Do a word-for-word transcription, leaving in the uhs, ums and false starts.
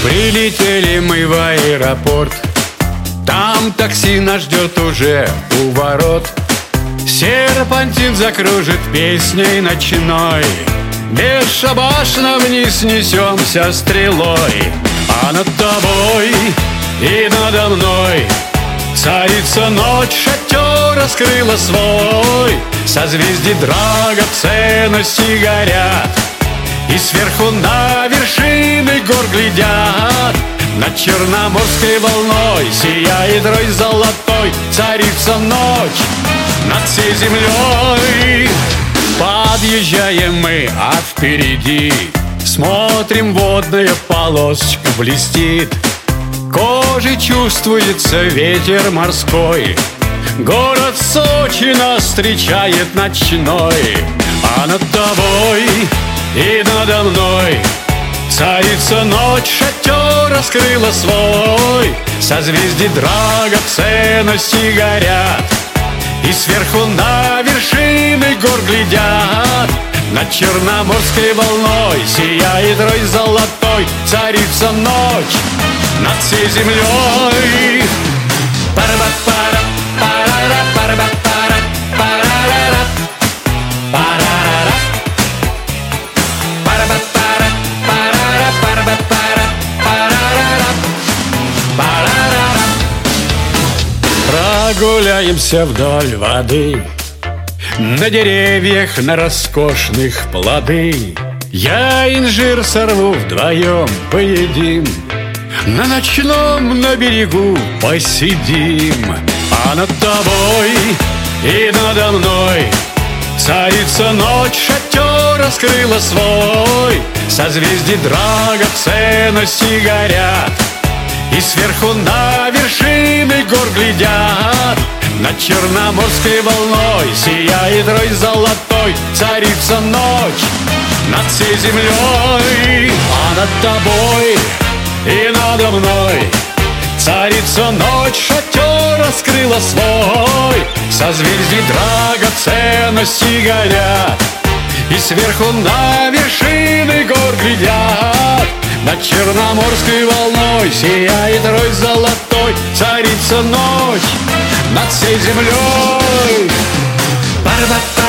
Прилетели мы в аэропорт. Там такси нас ждет уже у ворот. Серпантин закружит песней ночной. Бесшабашно вниз несемся стрелой. А над тобой и надо мной царица ночь, шатер раскрыла свой. Созвездий драгоценности горят, и сверху на вершины гор глядят. Над Черноморской волной сияет рой золотой. Царица ночь над всей землей. Подъезжаем мы, а впереди смотрим, водная полосочка блестит. Кожей чувствуется ветер морской. Город Сочи нас встречает ночной. А над тобой и надо мной царица ночь, шатер раскрыла свой. Созвездий драгоценности горят, и сверху на вершины гор глядят. Над Черноморской волной сияет рой золотой. Царица ночь над всей землей. Пара-ба-пара, пара-ра, пара-ба-пара, пара-ра-ра, пара-ра-ра, пара-ба-пара, пара-ра, пара-ба-пара, пара-ра-ра, пара-ра-ра. Прогуляемся вдоль воды, на деревьях, на роскошных плоды. Я инжир сорву, вдвоем поедим. На ночном на берегу посидим. А над тобой и надо мной царица ночь, шатер раскрыла свой. Созвездий драгоценности горят, и сверху на вершины гор глядят. Над Черноморской волной сияет рой золотой. Царица ночь над всей землей. А над тобой и надо мной царица ночь, шатер раскрыла свой. Созвездий драгоценности горят, и сверху на вершины гор глядят. Над Черноморской волной сияет рой золотой. Царица ночь над всей землей. Пара-ба-па.